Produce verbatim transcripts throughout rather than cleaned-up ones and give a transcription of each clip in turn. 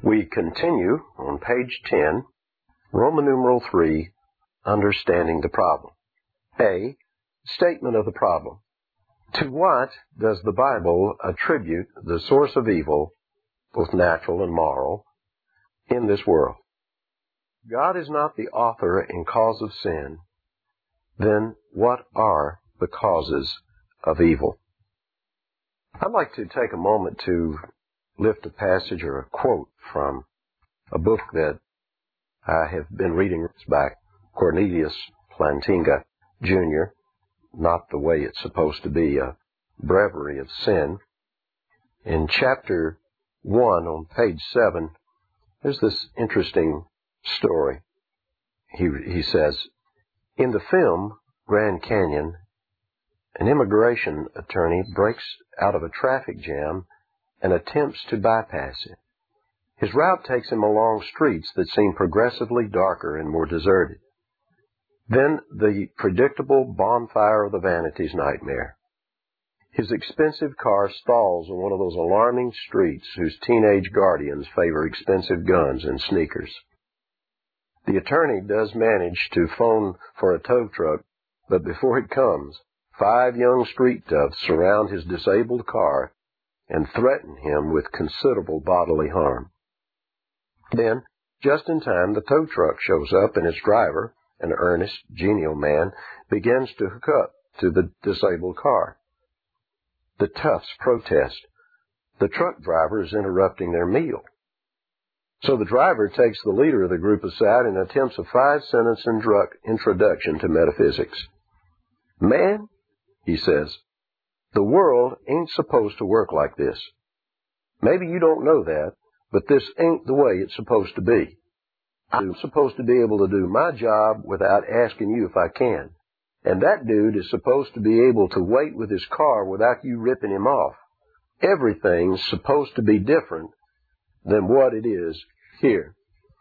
We continue on page ten, Roman numeral three, understanding the problem. A. Statement of the problem. To what does the Bible attribute the source of evil, both natural and moral, in this world? God is not the author and cause of sin. Then what are the causes of evil? I'd like to take a moment to lift a passage or a quote from a book that I have been reading by Cornelius Plantinga, Junior, not the way it's supposed to be, a breviary of sin. In chapter one on page seven, there's this interesting story. He, he says, in the film Grand Canyon, an immigration attorney breaks out of a traffic jam and attempts to bypass it. His route takes him along streets that seem progressively darker and more deserted. Then the predictable bonfire of the vanities nightmare. His expensive car stalls on one of those alarming streets whose teenage guardians favor expensive guns and sneakers. The attorney does manage to phone for a tow truck, but before it comes, five young street toughs surround his disabled car and threaten him with considerable bodily harm. Then, just in time, the tow truck shows up and its driver, an earnest, genial man, begins to hook up to the disabled car. The toughs protest. The truck driver is interrupting their meal. So the driver takes the leader of the group aside and attempts a five-sentence introduction to metaphysics. Man, he says, the world ain't supposed to work like this. Maybe you don't know that, but this ain't the way it's supposed to be. I'm supposed to be able to do my job without asking you if I can. And that dude is supposed to be able to wait with his car without you ripping him off. Everything's supposed to be different than what it is here.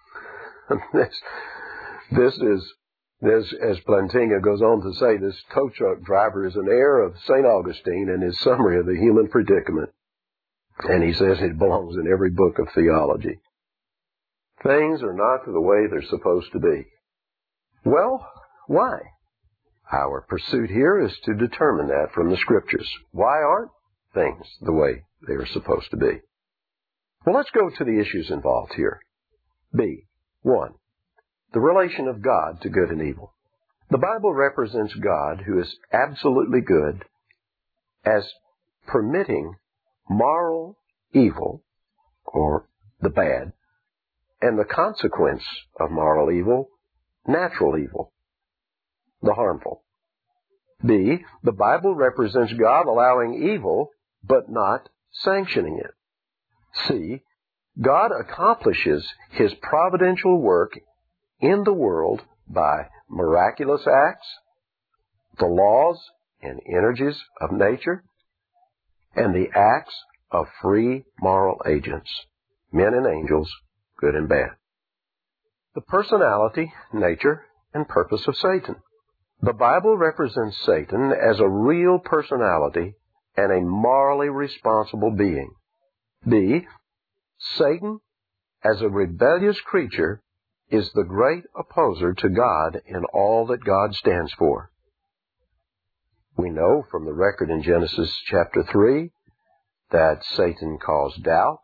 this, this is, this, as Plantinga goes on to say, this tow truck driver is an heir of Saint Augustine in his summary of the human predicament. And he says it belongs in every book of theology. Things are not the way they're supposed to be. Well, why? Our pursuit here is to determine that from the Scriptures. Why aren't things the way they are supposed to be? Well, let's go to the issues involved here. B. One. The relation of God to good and evil. The Bible represents God, who is absolutely good, as permitting moral evil, or the bad, and the consequence of moral evil, natural evil, the harmful. B. The Bible represents God allowing evil, but not sanctioning it. C. God accomplishes His providential work in the world by miraculous acts, the laws and energies of nature, and the acts of free moral agents, men and angels, good and bad. The personality, nature, and purpose of Satan. The Bible represents Satan as a real personality and a morally responsible being. B. Satan, as a rebellious creature, is the great opposer to God in all that God stands for. We know from the record in Genesis chapter three that Satan caused doubt.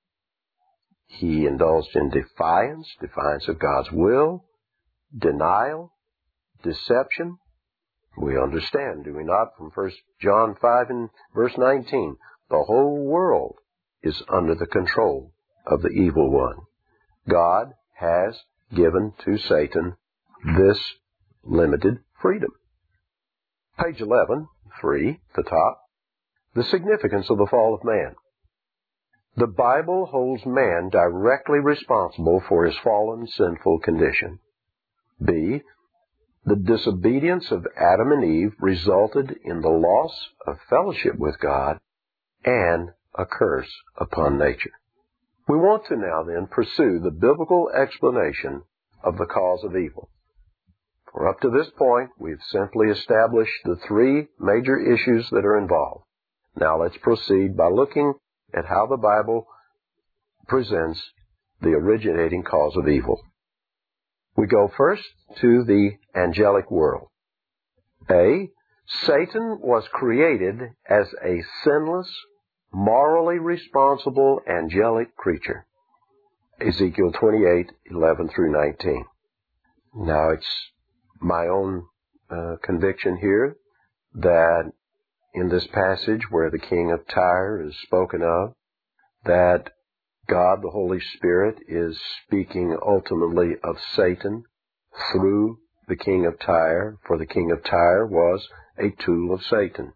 He indulged in defiance, defiance of God's will, denial, deception. We understand, do we not, from First John five and verse nineteen, the whole world is under the control of the evil one. God has given to Satan this limited freedom. Page eleven, three, the top, the significance of the fall of man. The Bible holds man directly responsible for his fallen, sinful condition. B. The disobedience of Adam and Eve resulted in the loss of fellowship with God and a curse upon nature. We want to now then pursue the biblical explanation of the cause of evil. For up to this point, we've simply established the three major issues that are involved. Now let's proceed by looking at how the Bible presents the originating cause of evil. We go first to the angelic world. A. Satan was created as a sinless, morally responsible angelic creature. Ezekiel twenty-eight, eleven through nineteen. Now it's my own uh, conviction here that in this passage where the king of Tyre is spoken of, that God, the Holy Spirit, is speaking ultimately of Satan through the king of Tyre, for the king of Tyre was a tool of Satan.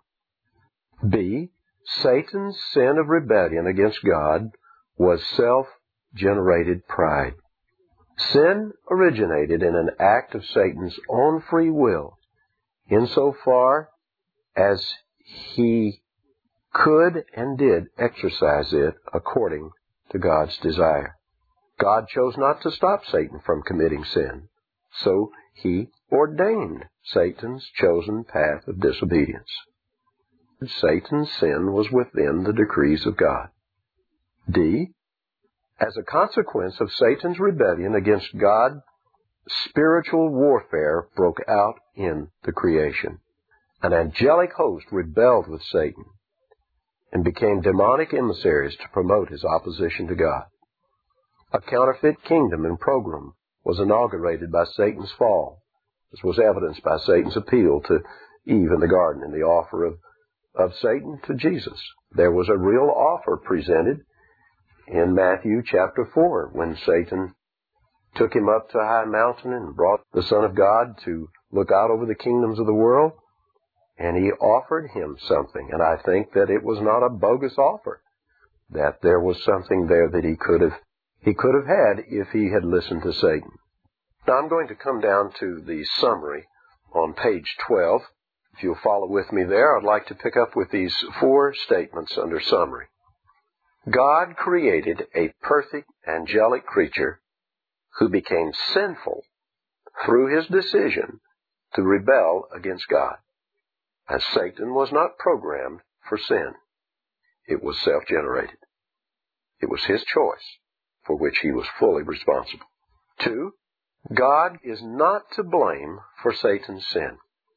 B. Satan's sin of rebellion against God was self-generated pride. Sin originated in an act of Satan's own free will, insofar as he could and did exercise it according to God's desire. God chose not to stop Satan from committing sin, so he ordained Satan's chosen path of disobedience. Satan's sin was within the decrees of God. D. As a consequence of Satan's rebellion against God, spiritual warfare broke out in the creation. An angelic host rebelled with Satan and became demonic emissaries to promote his opposition to God. A counterfeit kingdom and program was inaugurated by Satan's fall. This was evidenced by Satan's appeal to Eve in the garden and the offer of, of Satan to Jesus. There was a real offer presented in Matthew chapter four when Satan took him up to a high mountain and brought the Son of God to look out over the kingdoms of the world, and he offered him something. And I think that it was not a bogus offer, that there was something there that he could have he could have had if he had listened to Satan. Now I'm going to come down to the summary on page twelve. If you'll follow with me there, I'd like to pick up with these four statements under summary. God created a perfect angelic creature who became sinful through his decision to rebel against God. As Satan was not programmed for sin. It was self-generated. It was his choice, for which he was fully responsible. Two, God is not to blame for Satan's sin.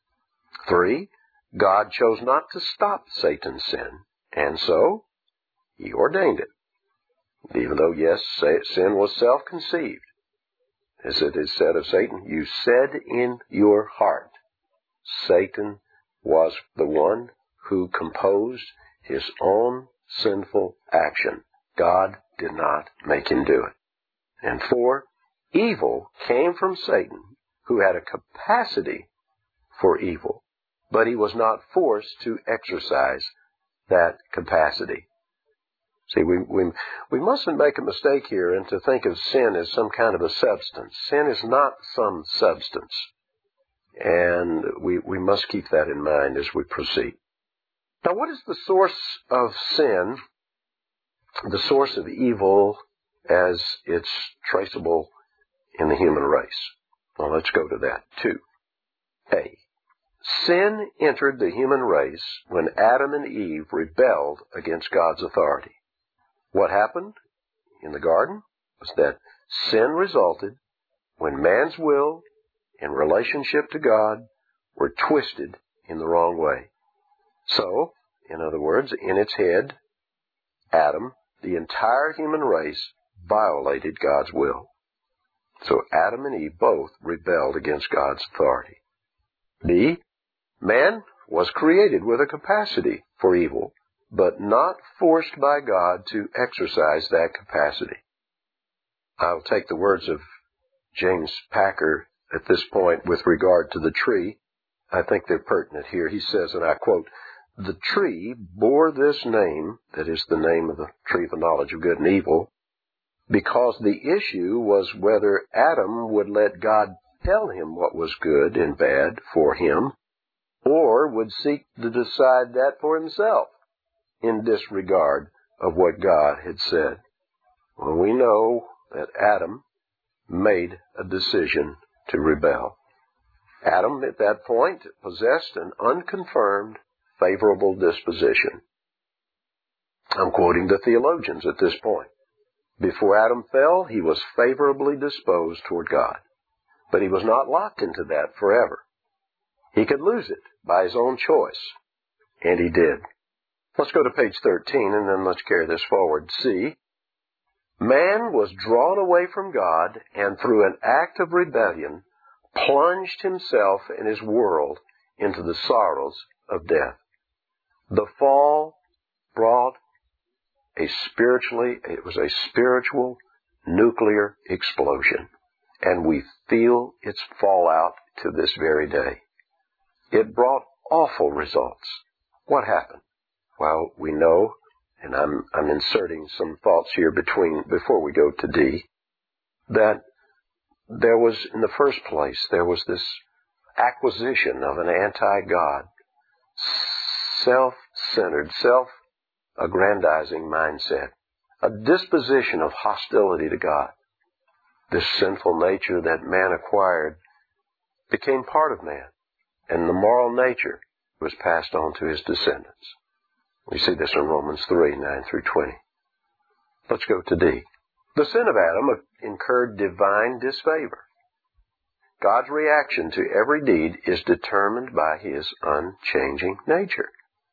Three, God chose not to stop Satan's sin, and so he ordained it. Even though, yes, sin was self-conceived. As it is said of Satan, you said in your heart. Satan was the one who composed his own sinful action. God did not make him do it. And four, evil came from Satan, who had a capacity for evil, but he was not forced to exercise that capacity. See, we, we, we mustn't make a mistake here and to think of sin as some kind of a substance. Sin is not some substance. And we, we must keep that in mind as we proceed. Now, what is the source of sin, the source of evil as it's traceable in the human race? Well, let's go to that. Two. A. Sin entered the human race when Adam and Eve rebelled against God's authority. What happened in the garden was that sin resulted when man's will in relationship to God were twisted in the wrong way. So, in other words, in its head, Adam, the entire human race, violated God's will. So Adam and Eve both rebelled against God's authority. B, man was created with a capacity for evil, but not forced by God to exercise that capacity. I'll take the words of James Packer at this point with regard to the tree. I think they're pertinent here. He says, and I quote, "The tree bore this name," that is the name of the tree of the knowledge of good and evil, "because the issue was whether Adam would let God tell him what was good and bad for him, or would seek to decide that for himself in disregard of what God had said." Well, we know that Adam made a decision to rebel. Adam, at that point, possessed an unconfirmed favorable disposition. I'm quoting the theologians at this point. Before Adam fell, he was favorably disposed toward God. But he was not locked into that forever. He could lose it by his own choice. And he did. Let's go to page thirteen and then let's carry this forward. See, man was drawn away from God and through an act of rebellion plunged himself and his world into the sorrows of death. The fall brought a spiritually, it was a spiritual nuclear explosion, and we feel its fallout to this very day. It brought awful results. What happened? Well, we know, and I'm, I'm inserting some thoughts here between, before we go to D, that there was, in the first place, there was this acquisition of an anti-God, self-centered, self-aggrandizing mindset, a disposition of hostility to God. This sinful nature that man acquired became part of man, and the moral nature was passed on to his descendants. We see this in Romans three, nine through twenty. Let's go to D. The sin of Adam incurred divine disfavor. God's reaction to every deed is determined by his unchanging nature.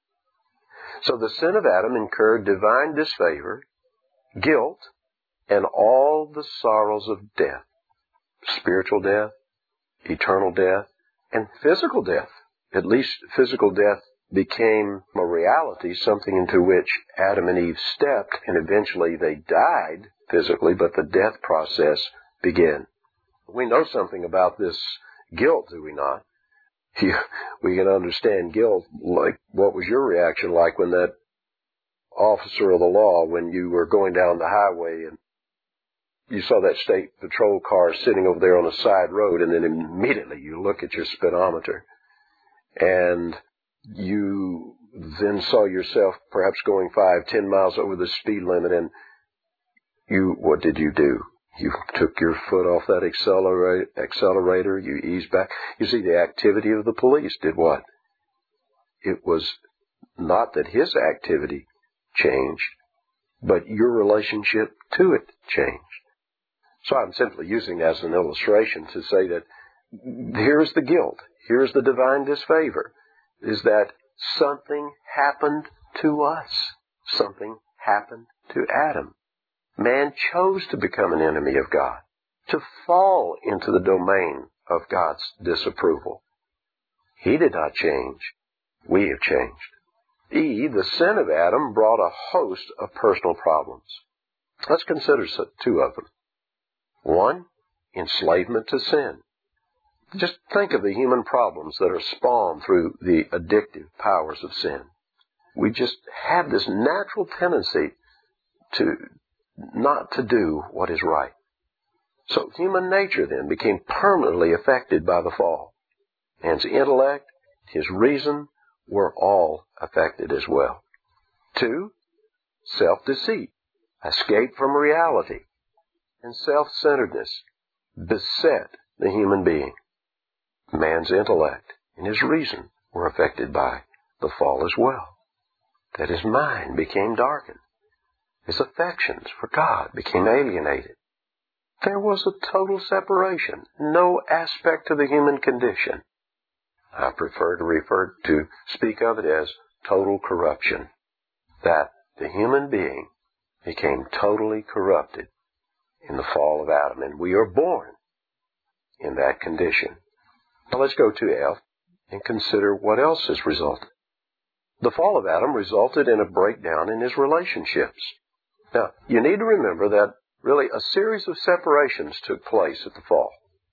So the sin of Adam incurred divine disfavor, guilt, and all the sorrows of death, spiritual death, eternal death, and physical death. At least physical death became a reality, something into which Adam and Eve stepped, and eventually they died physically, but the death process began. We know something about this guilt, do we not? You, we can understand guilt. Like, what was your reaction like when that officer of the law, when you were going down the highway and you saw that state patrol car sitting over there on a side road, and then immediately you look at your speedometer and you then saw yourself perhaps going five, ten miles over the speed limit, and you, what did you do? You took your foot off that accelerator, accelerator, you eased back. You see, the activity of the police did what? It was not that his activity changed, but your relationship to it changed. So I'm simply using as an illustration to say that here's the guilt, here's the divine disfavor, is that something happened to us. Something happened to Adam. Man chose to become an enemy of God, to fall into the domain of God's disapproval. He did not change. We have changed. E, the sin of Adam brought a host of personal problems. Let's consider two of them. One, enslavement to sin. Just think of the human problems that are spawned through the addictive powers of sin. We just have this natural tendency to not to do what is right. So human nature then became permanently affected by the fall. Man's intellect, his reason, were all affected as well. Two, self-deceit, escape from reality, and self-centeredness beset the human being. Man's intellect and his reason were affected by the fall as well. That his mind became darkened. His affections for God became alienated. There was a total separation, no aspect of the human condition. I prefer to refer to, speak of it as total corruption. That the human being became totally corrupted in the fall of Adam, and we are born in that condition. Now let's go to F and consider what else has resulted. The fall of Adam resulted in a breakdown in his relationships. Now, you need to remember that really a series of separations took place at the fall.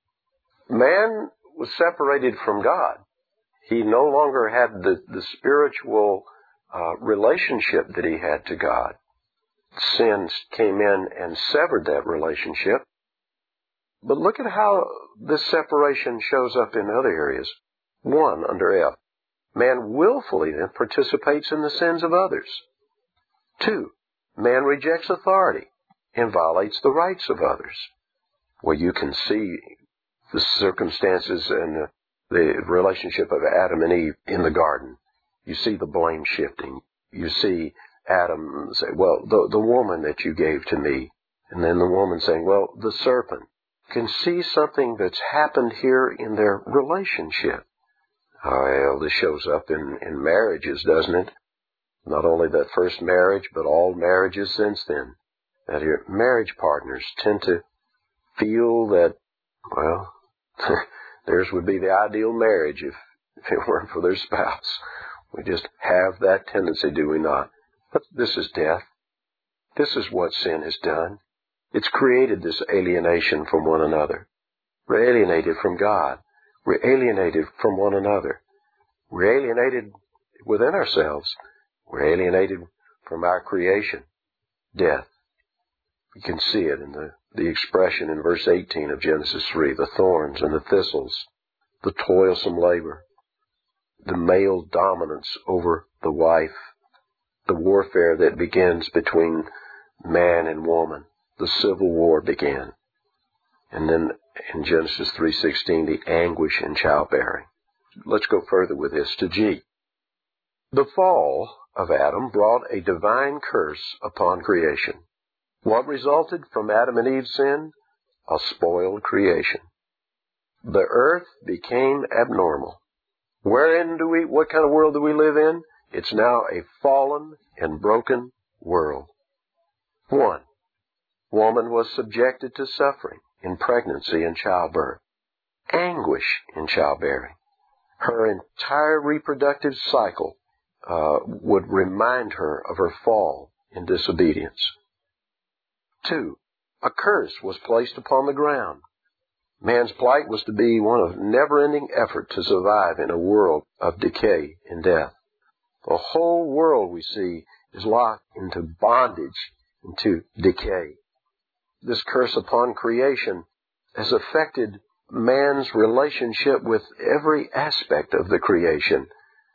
Man was separated from God. He no longer had the, the spiritual uh, relationship that he had to God. Sin came in and severed that relationship. But look at how this separation shows up in other areas. One, under F, man willfully then participates in the sins of others. Two, man rejects authority and violates the rights of others. Well, you can see the circumstances and the, the relationship of Adam and Eve in the garden. You see the blame shifting. You see Adam say, well, the, the woman that you gave to me, And then the woman saying, well, the serpent can see something that's happened here in their relationship. Well, this shows up in, in marriages, doesn't it? Not only that first marriage, but all marriages since then. That your marriage partners tend to feel that, well, theirs would be the ideal marriage if, if it weren't for their spouse. We just have that tendency, do we not? But this is death. This is what sin has done. It's created this alienation from one another. We're alienated from God. We're alienated from one another. We're alienated within ourselves. We're alienated from our creation. Death. You can see it in the, the expression in verse eighteen of Genesis three, the thorns and the thistles, the toilsome labor, the male dominance over the wife, the warfare that begins between man and woman. The civil war began. And then in Genesis three sixteen, the anguish in childbearing. Let's go further with this to G. The fall of Adam brought a divine curse upon creation. What resulted from Adam and Eve's sin? A spoiled creation. The earth became abnormal. Wherein do we, what kind of world do we live in? It's now a fallen and broken world. One, woman was subjected to suffering in pregnancy and childbirth, anguish in childbearing. Her entire reproductive cycle uh, would remind her of her fall in disobedience. Two, a curse was placed upon the ground. Man's plight was to be one of never-ending effort to survive in a world of decay and death. The whole world, we see, is locked into bondage, into decay. This curse upon creation has affected man's relationship with every aspect of the creation.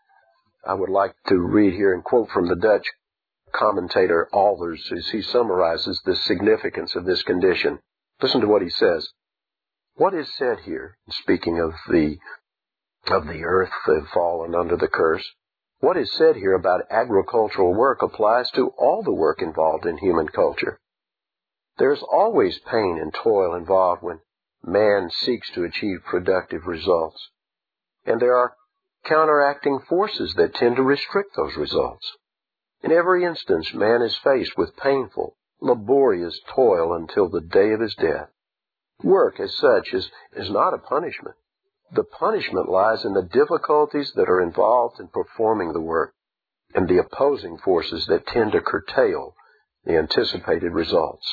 I would like to read here and quote from the Dutch commentator Alders as he summarizes the significance of this condition. Listen to what he says. What is said here, speaking of the of the earth that fallen under the curse, what is said here about agricultural work applies to all the work involved in human culture. There's always pain and toil involved when man seeks to achieve productive results. And there are counteracting forces that tend to restrict those results. In every instance, man is faced with painful, laborious toil until the day of his death. Work, as such, is, is not a punishment. The punishment lies in the difficulties that are involved in performing the work and the opposing forces that tend to curtail the anticipated results.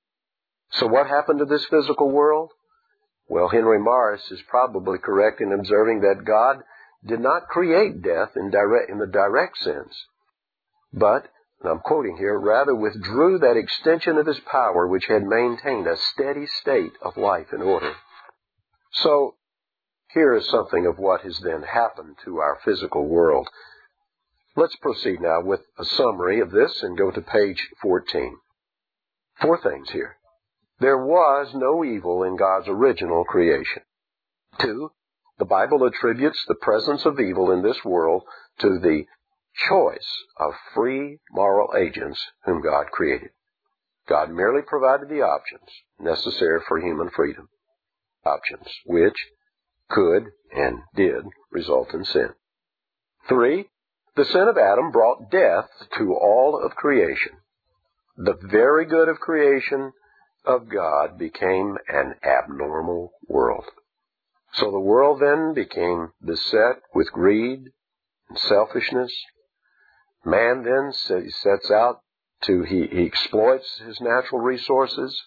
So what happened to this physical world? Well, Henry Morris is probably correct in observing that God did not create death in direct, in the direct sense, but, and I'm quoting here, rather withdrew that extension of his power which had maintained a steady state of life and order. So, here is something of what has then happened to our physical world. Let's proceed now with a summary of this and go to page fourteen. Four things here. There was no evil in God's original creation. Two, the Bible attributes the presence of evil in this world to the choice of free moral agents whom God created. God merely provided the options necessary for human freedom. Options which could and did result in sin. Three, the sin of Adam brought death to all of creation. The very good of creation of God became an abnormal world. So the world then became beset with greed and selfishness. Man then sets out to, he, he exploits his natural resources.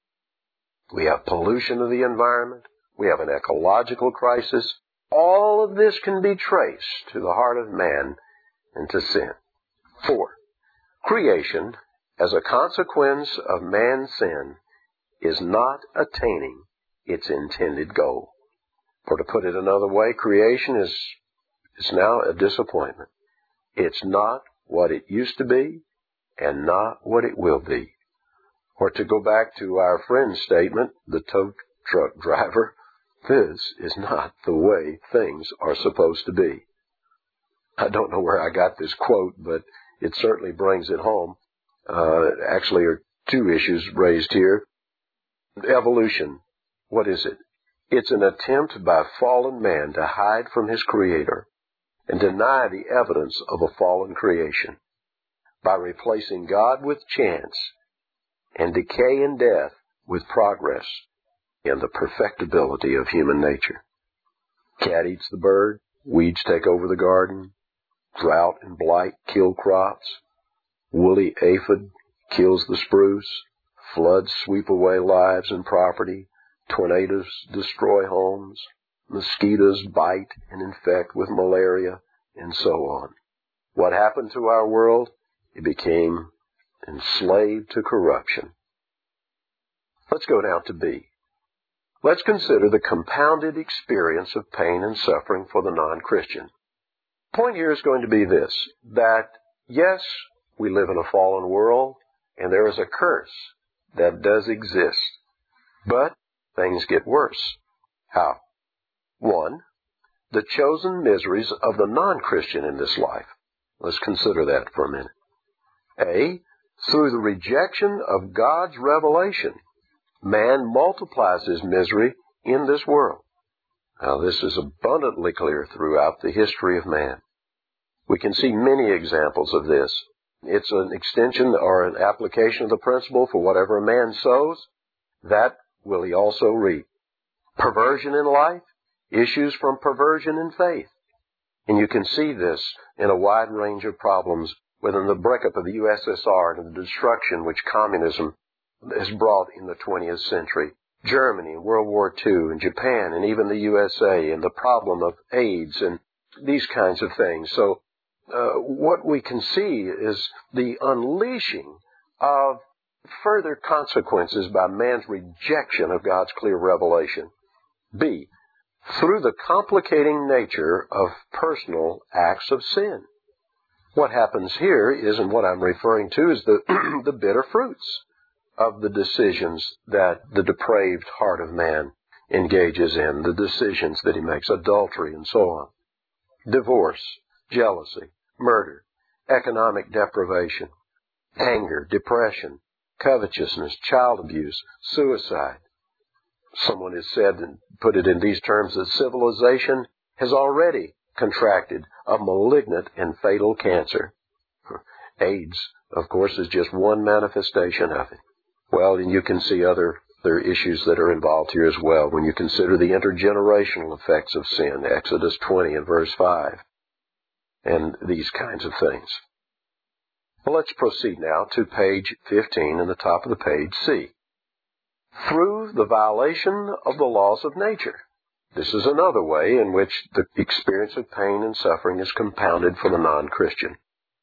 We have pollution of the environment. We have an ecological crisis. All of this can be traced to the heart of man and to sin. Four, creation, as a consequence of man's sin, is not attaining its intended goal. Or to put it another way, creation is, is now a disappointment. It's not what it used to be and not what it will be. Or to go back to our friend's statement, the tow truck driver, this is not the way things are supposed to be. I don't know where I got this quote, but it certainly brings it home. Uh, actually, are two issues raised here. Evolution, what is it? It's an attempt by fallen man to hide from his Creator and deny the evidence of a fallen creation by replacing God with chance and decay and death with progress in the perfectibility of human nature. Cat eats the bird, weeds take over the garden, drought and blight kill crops, woolly aphid kills the spruce, floods sweep away lives and property, tornadoes destroy homes, mosquitoes bite and infect with malaria, and so on. What happened to our world? It became enslaved to corruption. Let's go down to B. Let's consider the compounded experience of pain and suffering for the non-Christian. The point here is going to be this, that yes, we live in a fallen world, and there is a curse that does exist, but things get worse. How? One, the chosen miseries of the non-Christian in this life. Let's consider that for a minute. A, through the rejection of God's revelation, man multiplies his misery in this world. Now, this is abundantly clear throughout the history of man. We can see many examples of this. It's an extension or an application of the principle for whatever a man sows, that will he also reap. Perversion in life, issues from perversion in faith. And you can see this in a wide range of problems within the breakup of the U S S R and the destruction which communism has brought in the twentieth century. Germany, World War Two, and Japan, and even the U S A, and the problem of AIDS, and these kinds of things. So uh, what we can see is the unleashing of further consequences by man's rejection of God's clear revelation. B, through the complicating nature of personal acts of sin. What happens here is, and what I'm referring to, is the, the bitter fruits of the decisions that the depraved heart of man engages in, the decisions that he makes, adultery and so on. Divorce, jealousy, murder, economic deprivation, anger, depression, covetousness, child abuse, suicide. Someone has said and put it in these terms that civilization has already contracted a malignant and fatal cancer. AIDS, of course, is just one manifestation of it. Well, and you can see other, other issues that are involved here as well when you consider the intergenerational effects of sin, Exodus twenty and verse five, and these kinds of things. Well, let's proceed now to page fifteen in the top of the page, C. Through the violation of the laws of nature. This is another way in which the experience of pain and suffering is compounded for the non-Christian.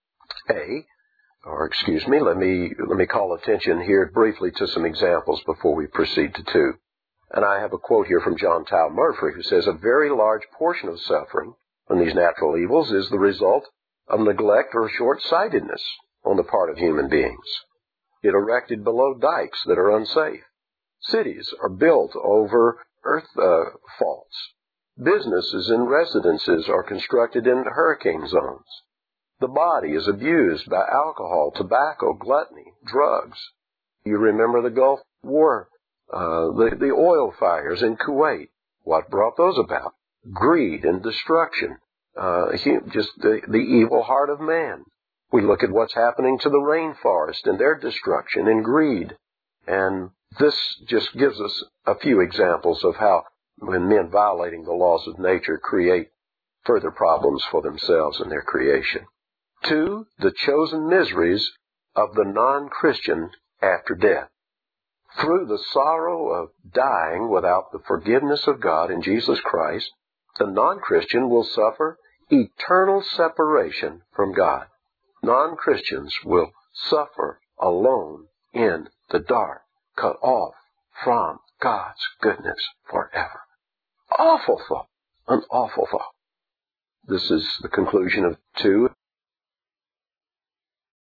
A, or excuse me, let me let me call attention here briefly to some examples before we proceed to two. And I have a quote here from John Tao Murphy, who says, a very large portion of suffering from these natural evils is the result of neglect or short-sightedness on the part of human beings. It erected below dikes that are unsafe. Cities are built over earth uh, faults. Businesses and residences are constructed in hurricane zones. The body is abused by alcohol, tobacco, gluttony, drugs. You remember the Gulf War, uh, the, the oil fires in Kuwait. What brought those about? Greed and destruction, uh, just the, the evil heart of man. We look at what's happening to the rainforest and their destruction and greed. And this just gives us a few examples of how when men violating the laws of nature create further problems for themselves and their creation. Two, the chosen miseries of the non-Christian after death. Through the sorrow of dying without the forgiveness of God in Jesus Christ, the non-Christian will suffer eternal separation from God. Non-Christians will suffer alone in the dark, cut off from God's goodness forever. Awful thought. An awful thought. This is the conclusion of two.